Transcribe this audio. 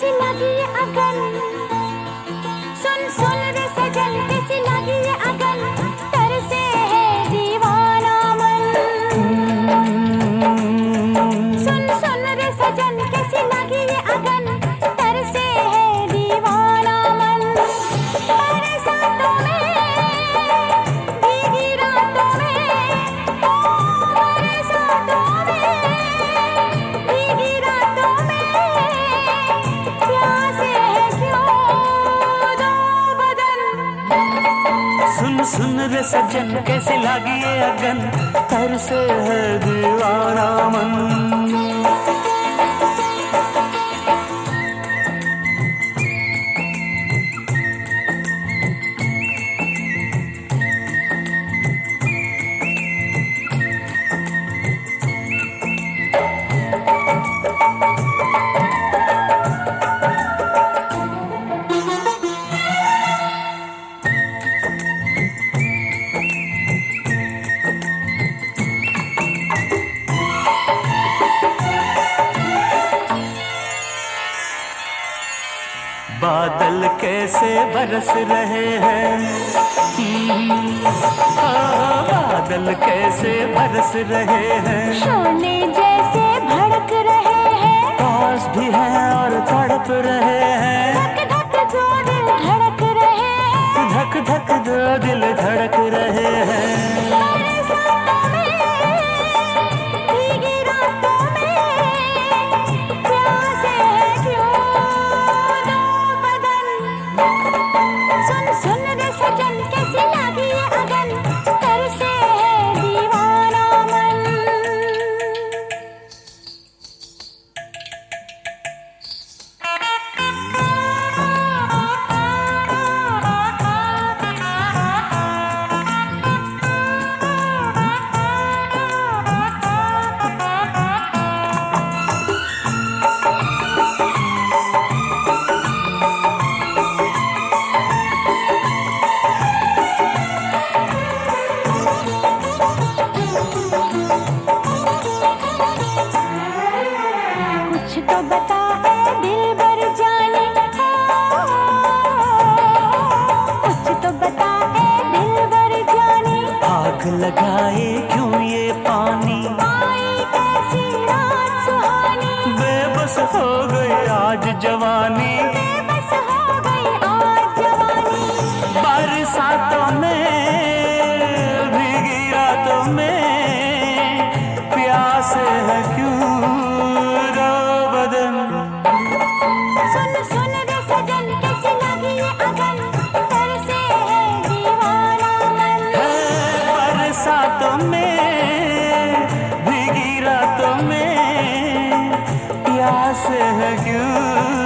कैसी लगी ये अगन, सुन सुन रे सजन कैसी लगी ये अगन, तरसे है दीवाना मन। सुन सुन रे सजन कैसी लगी ये अगन, तरसे है दीवाना मन। बरसातों में भीगी रातों में, ओ बरसातों में भीगी रातों में, प्यासे है क्यों दो बदन। सुन सुन रे सजन कैसी लगी ये अगन, तरसे है दीवाना मन। बादल कैसे बरस रहे हैं, बादल कैसे बरस रहे हैं, शोले जैसे भड़क रहे हैं, पास भी हैं और तड़प रहे हैं। धक धक दो दिल धड़क रहे हैं, धक धक दो दिल धड़क रहे हैं। बरसातों में भीगी रातों में, प्यासे है क्यों दो बदन। सुन सुन रे सजन कैसी लगी ये अगन, तरसे है दीवाना मन। कुछ तो बता ए दिलबर जाने, कुछ तो बता ए दिलबर जाने, आग लगाए क्यों ये पानी, आई कैसी रात सुहानी, बेबस हो गई आज जवानी। बेबस हो गई आज जवानी। बरसातों में भीगी रातों में, प्यास है क्यों दो बदन। सुन सुन रे सजन कैसी लगी ये अगन, तरसे है दीवाना मन। बरसातों में भीगी रातों में, प्यास है क्यों